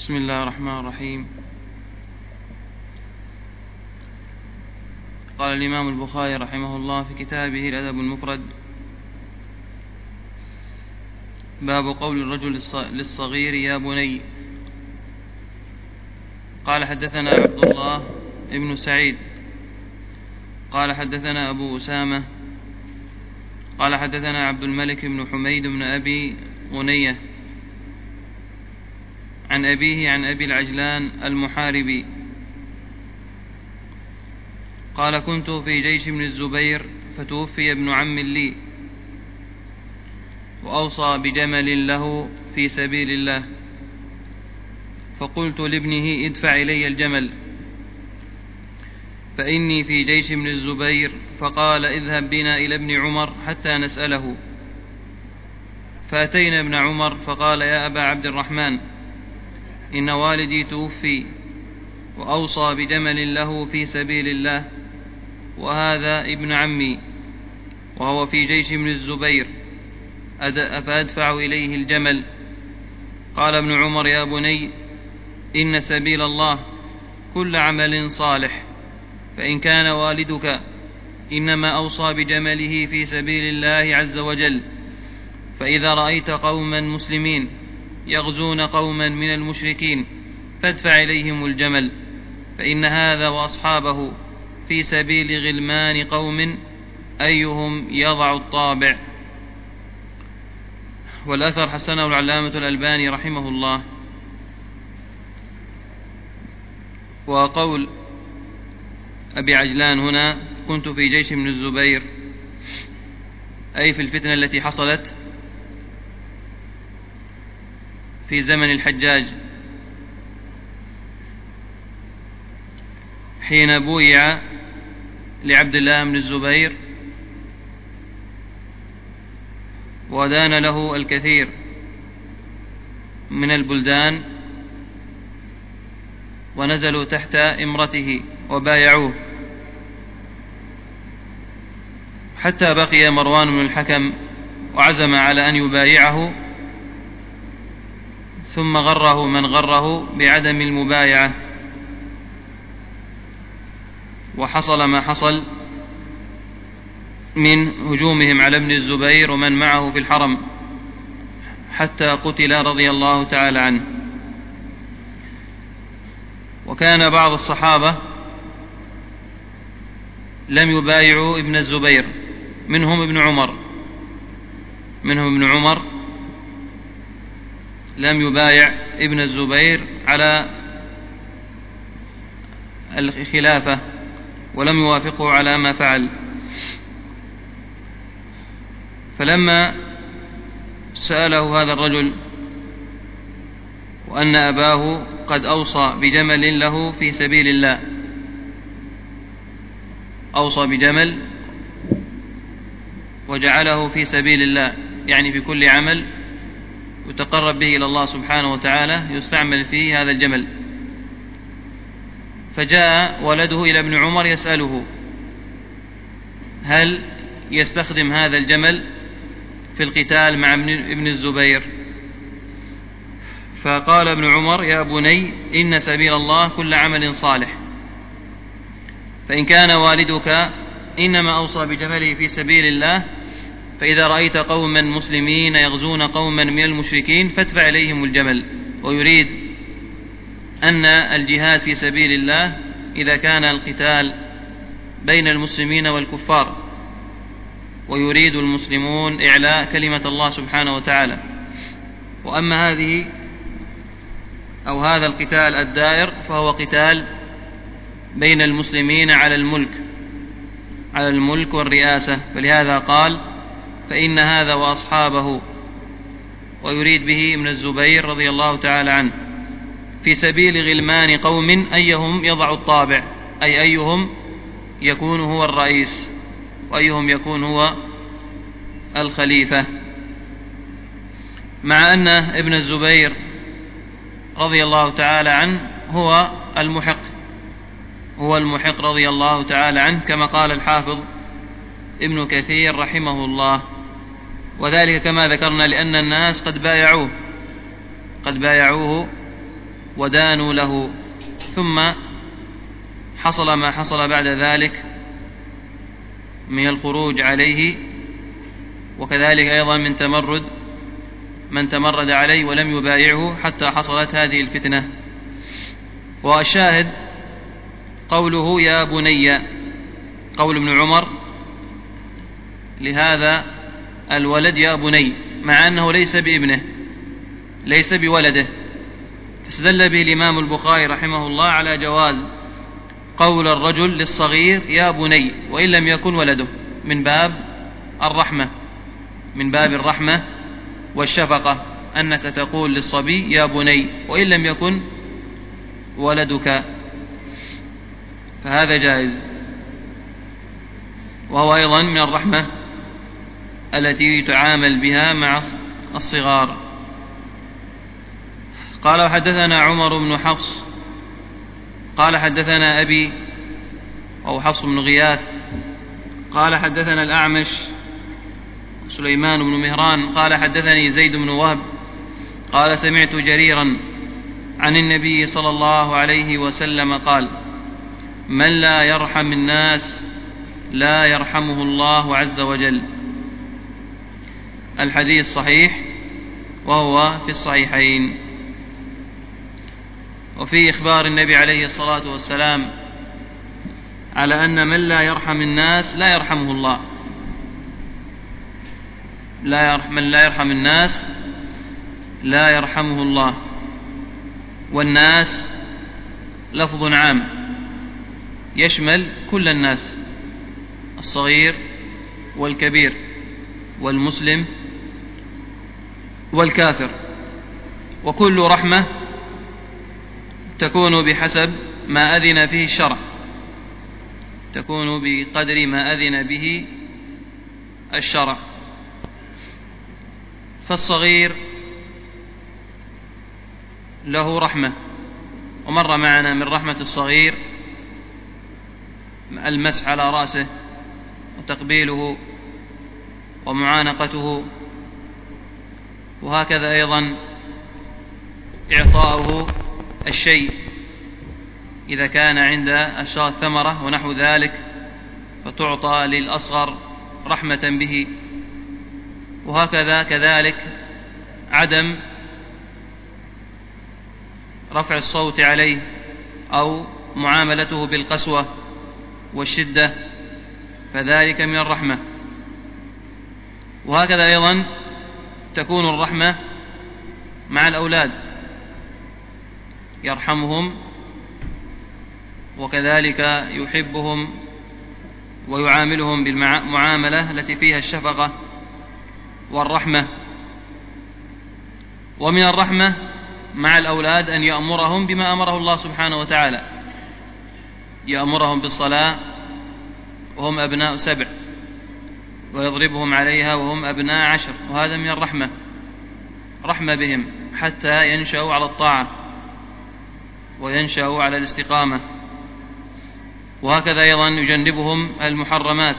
بسم الله الرحمن الرحيم. قال الإمام البخاري رحمه الله في كتابه الأدب المفرد: باب قول الرجل للصغير يا بني. قال حدثنا عبد الله ابن سعيد قال حدثنا أبو أسامة قال حدثنا عبد الملك بن حميد بن أبي غنية عن أبيه عن أبي العجلان المحاربي قال: كنت في جيش ابن الزبير فتوفي ابن عم لي وأوصى بجمل له في سبيل الله، فقلت لابنه: ادفع إلي الجمل فإني في جيش ابن الزبير. فقال: اذهب بنا إلى ابن عمر حتى نسأله. فأتينا ابن عمر فقال: يا أبا عبد الرحمن، إن والدي توفي وأوصى بجمل له في سبيل الله، وهذا ابن عمي وهو في جيش ابن الزبير، أفأدفع إليه الجمل؟ قال ابن عمر: يا بني، إن سبيل الله كل عمل صالح، فإن كان والدك إنما أوصى بجمله في سبيل الله عز وجل، فإذا رأيت قوما مسلمين يغزون قوما من المشركين فادفع إليهم الجمل، فإن هذا وأصحابه في سبيل غلمان قوم أيهم يضع الطابع. والأثر حسنه العلامة الألباني رحمه الله. وقول أبي عجلان هنا: كنت في جيش ابن الزبير، أي في الفتنة التي حصلت في زمن الحجاج حين بويع لعبد الله بن الزبير ودان له الكثير من البلدان ونزلوا تحت إمرته وبايعوه، حتى بقي مروان بن الحكم وعزم على أن يبايعه، ثم غره من غره بعدم المبايعة، وحصل ما حصل من هجومهم على ابن الزبير ومن معه في الحرم، حتى قتل رضي الله تعالى عنه. وكان بعض الصحابة لم يبايعوا ابن الزبير، منهم ابن عمر لم يبايع ابن الزبير على الخلافة ولم يوافقه على ما فعل. فلما سأله هذا الرجل وأن أباه قد أوصى بجمل له في سبيل الله، أوصى بجمل وجعله في سبيل الله، يعني في كل عمل يتقرب به إلى الله سبحانه وتعالى يستعمل فيه هذا الجمل. فجاء ولده إلى ابن عمر يسأله: هل يستخدم هذا الجمل في القتال مع ابن الزبير؟ فقال ابن عمر: يا بني، إن سبيل الله كل عمل صالح، فإن كان والدك إنما أوصى بجمله في سبيل الله، فإذا رأيت قوما مسلمين يغزون قوما من المشركين فادفع إليهم الجمل. ويريد أن الجهاد في سبيل الله إذا كان القتال بين المسلمين والكفار، ويريد المسلمون إعلاء كلمة الله سبحانه وتعالى. وأما هذا القتال الدائر فهو قتال بين المسلمين على الملك والرئاسة، فلهذا قال: فإن هذا وأصحابه، ويريد به ابن الزبير رضي الله تعالى عنه، في سبيل غلمان قوم أيهم يضع الطابع، أي أيهم يكون هو الرئيس وأيهم يكون هو الخليفة. مع أن ابن الزبير رضي الله تعالى عنه هو المحق رضي الله تعالى عنه، كما قال الحافظ ابن كثير رحمه الله، وذلك كما ذكرنا لأن الناس قد بايعوه ودانوا له، ثم حصل ما حصل بعد ذلك من الخروج عليه، وكذلك أيضا من تمرد عليه ولم يبايعه حتى حصلت هذه الفتنة. والشاهد قوله يا بني، قول ابن عمر لهذا الولد يا بني، مع أنه ليس بابنه، ليس بولده، فاستدل به الإمام البخاري رحمه الله على جواز قول الرجل للصغير يا بني وإن لم يكن ولده، من باب الرحمة والشفقة، أنك تقول للصبي يا بني وإن لم يكن ولدك، فهذا جائز. وهو أيضا من الرحمة التي تعامل بها مع الصغار. قال وحدثنا عمر بن حفص قال حدثنا أبي أو حفص بن غياث قال حدثنا الأعمش سليمان بن مهران قال حدثني زيد بن وهب قال سمعت جريرا عن النبي صلى الله عليه وسلم قال من لا يرحم الناس لا يرحمه الله عز وجل. الحديث صحيح وهو في الصحيحين. وفي إخبار النبي عليه الصلاة والسلام على أن من لا يرحم الناس لا يرحمه الله، من لا يرحم الناس لا يرحمه الله. والناس لفظ عام يشمل كل الناس، الصغير والكبير والمسلم والكافر، وكل رحمة تكون بحسب ما أذن فيه الشرع، تكون بقدر ما أذن به الشرع. فالصغير له رحمة، ومر معنا من رحمة الصغير المسح على رأسه وتقبيله ومعانقته، وهكذا أيضا إعطاؤه الشيء إذا كان عند الشجرة ثمرة ونحو ذلك فتعطى للأصغر رحمة به. وهكذا كذلك عدم رفع الصوت عليه أو معاملته بالقسوة والشدة، فذلك من الرحمة. وهكذا أيضا تكون الرحمة مع الأولاد، يرحمهم وكذلك يحبهم ويعاملهم بالمعاملة التي فيها الشفقة والرحمة. ومن الرحمة مع الأولاد أن يأمرهم بما أمره الله سبحانه وتعالى، يأمرهم بالصلاة وهم أبناء 7 ويضربهم عليها وهم أبناء 10، وهذا من الرحمة، رحمة بهم حتى ينشأوا على الطاعة وينشأوا على الاستقامة. وهكذا أيضا يجنبهم المحرمات،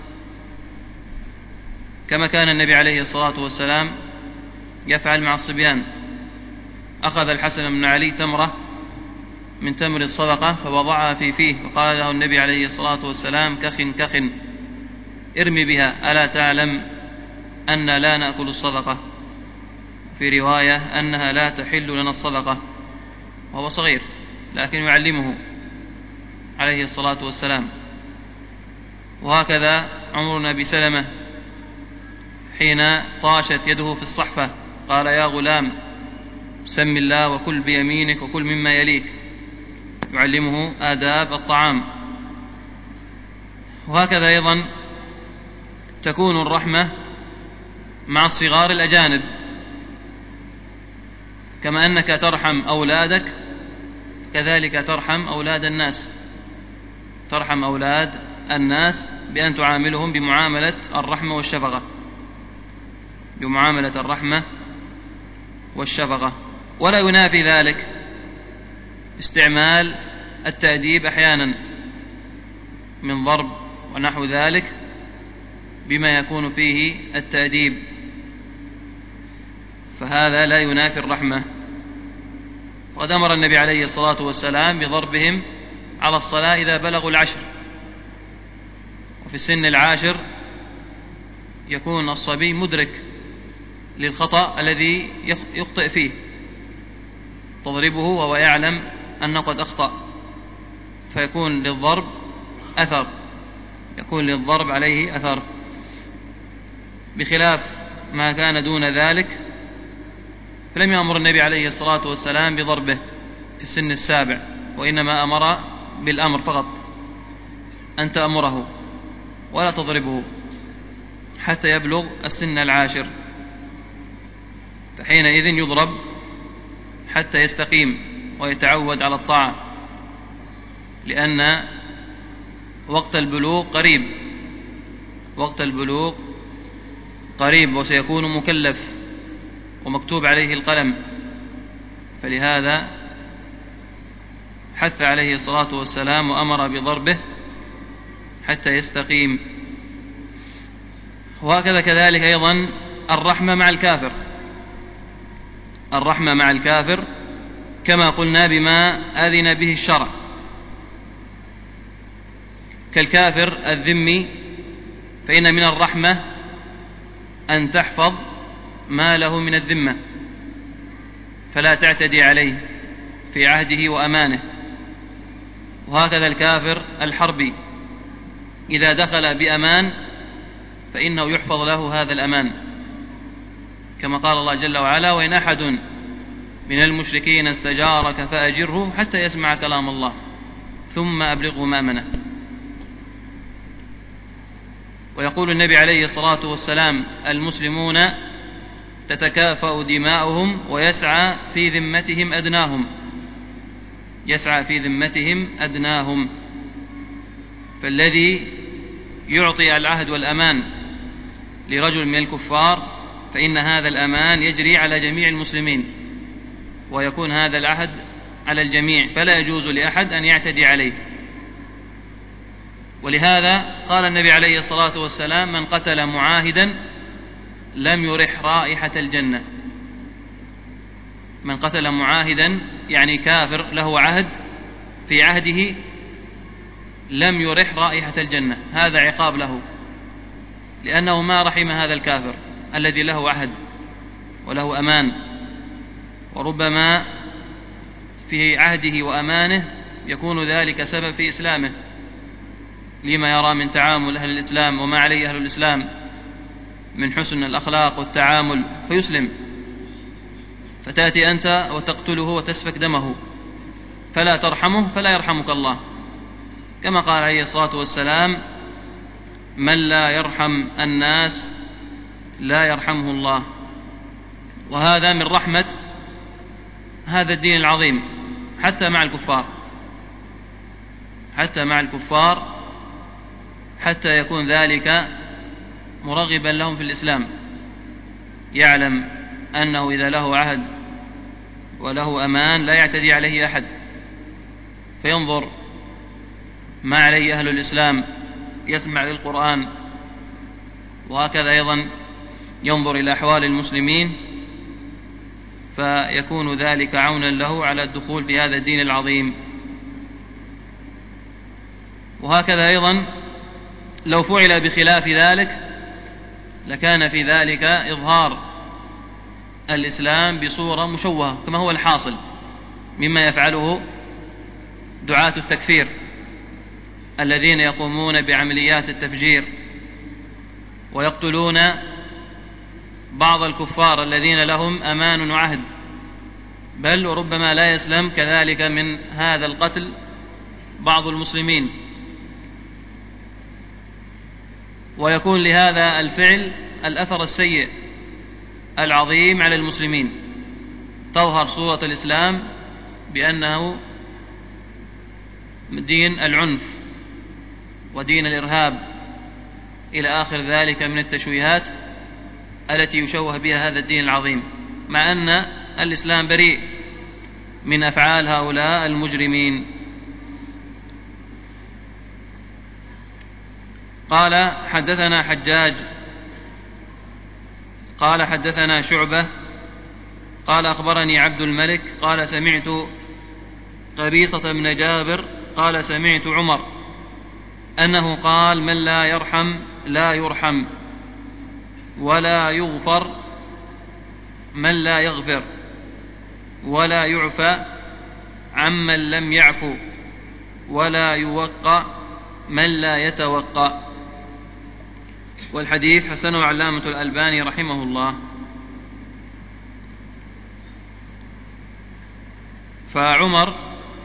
كما كان النبي عليه الصلاة والسلام يفعل مع الصبيان. أخذ الحسن بن علي تمرة من تمر الصدقة فوضعها في فيه، وقال له النبي عليه الصلاة والسلام كخ ارمي بها، ألا تعلم أن لا نأكل الصدقة؟ في رواية أنها لا تحل لنا الصدقة، وهو صغير لكن يعلمه عليه الصلاة والسلام. وهكذا عمر بن أبي سلمة حين طاشت يده في الصحفة قال يا غلام سم الله وكل بيمينك وكل مما يليك، يعلمه آداب الطعام. وهكذا أيضا تكون الرحمة مع الصغار الأجانب، كما أنك ترحم أولادك كذلك ترحم أولاد الناس، ترحم أولاد الناس بأن تعاملهم بمعاملة الرحمة والشفقة، بمعاملة الرحمة والشفقة. ولا ينافي ذلك استعمال التأديب أحيانا من ضرب ونحو ذلك بما يكون فيه التأديب، فهذا لا ينافي الرحمة. وقد أمر النبي عليه الصلاة والسلام بضربهم على الصلاة إذا بلغوا 10. وفي السن 10 يكون الصبي مدرك للخطأ الذي يخطئ فيه، تضربه وهو يعلم أنه قد أخطأ، فيكون للضرب أثر، يكون للضرب عليه أثر، بخلاف ما كان دون ذلك فلم يأمر النبي عليه الصلاة والسلام بضربه في السن 7، وإنما أمر بالأمر فقط، أن تأمره ولا تضربه حتى يبلغ السن 10، فحينئذ يضرب حتى يستقيم ويتعود على الطاعة، لأن وقت البلوغ قريب، وقت البلوغ قريب، وسيكون مكلف ومكتوب عليه القلم، فلهذا حث عليه الصلاة والسلام وأمر بضربه حتى يستقيم. وهكذا كذلك أيضا الرحمة مع الكافر، الرحمة مع الكافر كما قلنا بما أذن به الشرع، كالكافر الذمي فإن من الرحمة أن تحفظ ما له من الذمة، فلا تعتدي عليه في عهده وأمانه. وهكذا الكافر الحربي إذا دخل بأمان فإنه يحفظ له هذا الأمان، كما قال الله جل وعلا: وإن أحد من المشركين استجارك فأجره حتى يسمع كلام الله ثم أبلغه مأمنه. ويقول النبي عليه الصلاة والسلام: المسلمون تتكافأ دماؤهم ويسعى في ذمتهم أدناهم، يسعى في ذمتهم أدناهم. فالذي يعطي العهد والأمان لرجل من الكفار فإن هذا الأمان يجري على جميع المسلمين، ويكون هذا العهد على الجميع، فلا يجوز لأحد أن يعتدي عليه. ولهذا قال النبي عليه الصلاة والسلام: من قتل معاهدا لم يرح رائحة الجنة. من قتل معاهدا يعني كافر له عهد، في عهده لم يرح رائحة الجنة، هذا عقاب له، لأنه ما رحم هذا الكافر الذي له عهد وله أمان، وربما في عهده وأمانه يكون ذلك سبب في إسلامه، لما يرى من تعامل أهل الإسلام وما عليه أهل الإسلام من حسن الأخلاق والتعامل فيسلم، فتأتي أنت وتقتله وتسفك دمه فلا ترحمه فلا يرحمك الله، كما قال عليه الصلاة والسلام: من لا يرحم الناس لا يرحمه الله. وهذا من رحمة هذا الدين العظيم حتى مع الكفار، حتى مع الكفار، حتى يكون ذلك مرغبا لهم في الإسلام، يعلم أنه إذا له عهد وله أمان لا يعتدي عليه أحد، فينظر ما عليه أهل الإسلام، يسمع للقرآن، وهكذا أيضا ينظر إلى أحوال المسلمين، فيكون ذلك عونا له على الدخول في هذا الدين العظيم. وهكذا أيضا لو فعل بخلاف ذلك لكان في ذلك إظهار الإسلام بصورة مشوهة، كما هو الحاصل مما يفعله دعاة التكفير الذين يقومون بعمليات التفجير ويقتلون بعض الكفار الذين لهم أمان وعهد، بل وربما لا يسلم كذلك من هذا القتل بعض المسلمين، ويكون لهذا الفعل الأثر السيء العظيم على المسلمين، تظهر صورة الإسلام بأنه دين العنف ودين الإرهاب إلى آخر ذلك من التشويهات التي يشوه بها هذا الدين العظيم، مع أن الإسلام بريء من أفعال هؤلاء المجرمين. قال: حدثنا حجاج قال: حدثنا شعبة قال أخبرني عبد الملك قال سمعت قبيصة بن جابر قال سمعت عمر أنه قال: من لا يرحم لا يرحم، ولا يغفر من لا يغفر، ولا يعفى عمن لم يعفو، ولا يوقى من لا يتوقى. والحديث حسنه العلامة الألباني رحمه الله. فعمر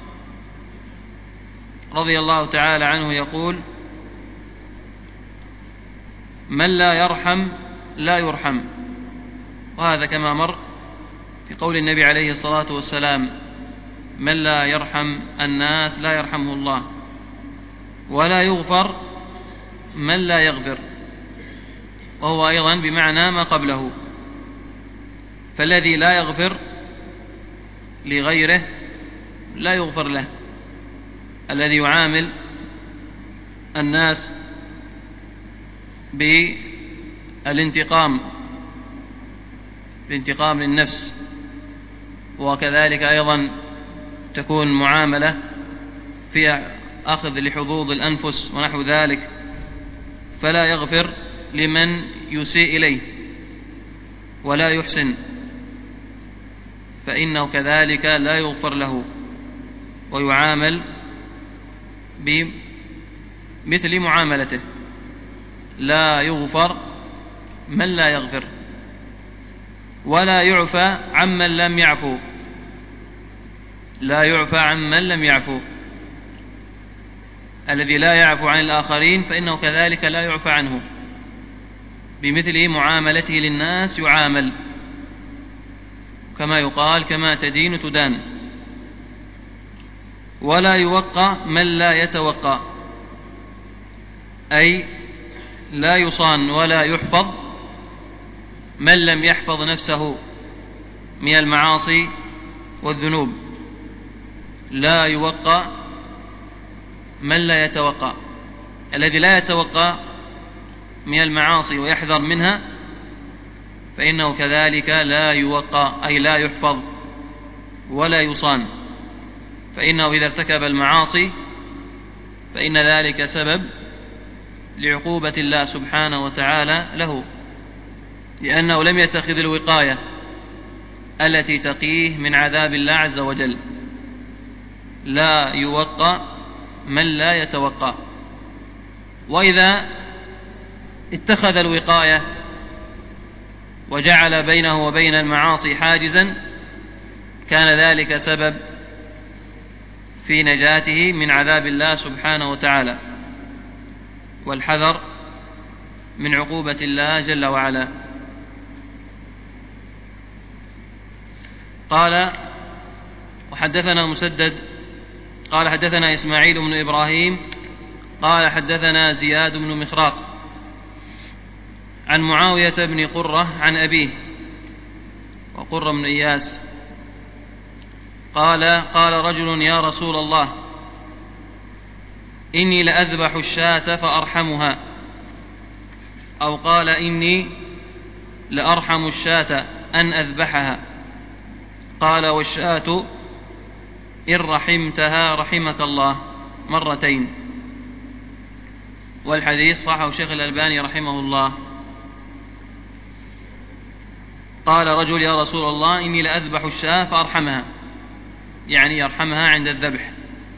رضي الله تعالى عنه يقول: من لا يرحم لا يرحم، وهذا كما مر في قول النبي عليه الصلاة والسلام: من لا يرحم الناس لا يرحمه الله، ولا يغفر من لا يغفر، وهو أيضا بمعنى ما قبله. فالذي لا يغفر لغيره لا يغفر له، الذي يعامل الناس بالانتقام للنفس، وكذلك أيضا تكون معاملة فيها أخذ لحظوظ الأنفس ونحو ذلك، فلا يغفر لمن يسيء إليه ولا يحسن، فإنه كذلك لا يغفر له ويعامل بمثل معاملته. لا يغفر من لا يغفر، ولا يعفى عمن لم يعفو، لا يعفى عمن لم يعفو. الذي لا يعفو عن الآخرين فإنه كذلك لا يعفى عنه، بمثل معاملته للناس يعامل، كما يقال: كما تدين تدان. ولا يوقى من لا يتوقى، أي لا يصان ولا يحفظ من لم يحفظ نفسه من المعاصي والذنوب. لا يوقى من لا يتوقى، الذي لا يتوقى من المعاصي ويحذر منها فإنه كذلك لا يوقى، أي لا يحفظ ولا يصان، فإنه إذا ارتكب المعاصي فإن ذلك سبب لعقوبة الله سبحانه وتعالى له، لأنه لم يتخذ الوقاية التي تقيه من عذاب الله عز وجل. لا يوقى من لا يتوقى. وإذا اتخذ الوقاية وجعل بينه وبين المعاصي حاجزا كان ذلك سبب في نجاته من عذاب الله سبحانه وتعالى والحذر من عقوبة الله جل وعلا. قال: وحدثنا مسدد قال حدثنا إسماعيل بن إبراهيم قال حدثنا زياد بن مخراق عن معاوية بن قرة عن أبيه وقرة بن إياس قال: قال رجل: يا رسول الله، إني لأذبح الشاة فأرحمها، أو قال: إني لأرحم الشاة أن أذبحها. قال: والشاة إن رحمتها رحمك الله، مرتين. والحديث صححه الشيخ الألباني رحمه الله. قال رجل: يا رسول الله، إني لأذبح الشاة فأرحمها، يعني يرحمها عند الذبح.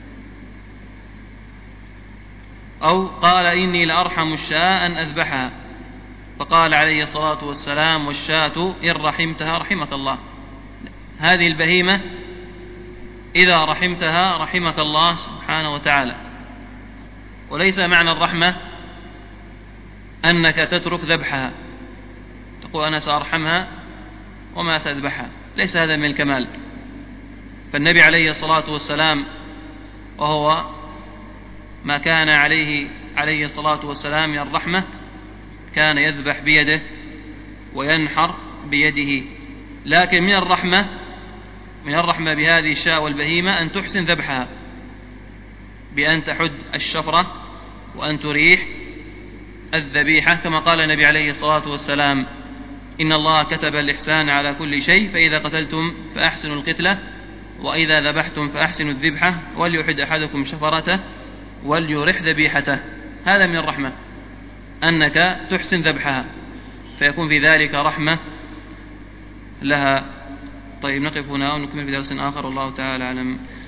أو قال: إني لأرحم الشاة أن أذبحها، فقال عليه الصلاة والسلام: والشاة إن رحمتها رحمك الله. هذه البهيمة إذا رحمتها رحمك الله سبحانه وتعالى. وليس معنى الرحمة أنك تترك ذبحها، تقول أنا سأرحمها وما سأذبحها، ليس هذا من الكمال. فالنبي عليه الصلاة والسلام وهو ما كان عليه الصلاة والسلام من الرحمة كان يذبح بيده وينحر بيده. لكن من الرحمة بهذه الشاة والبهيمة أن تحسن ذبحها بأن تحد الشفرة وأن تريح الذبيحة، كما قال النبي عليه الصلاة والسلام: إن الله كتب الإحسان على كل شيء، فإذا قتلتم فأحسنوا القتلة، وإذا ذبحتم فأحسنوا الذبحة، وليحد أحدكم شفرته وليرح ذبيحته. هذا من الرحمة أنك تحسن ذبحها، فيكون في ذلك رحمة لها. طيب نقف هنا ونكمل في درس آخر، والله تعالى أعلم.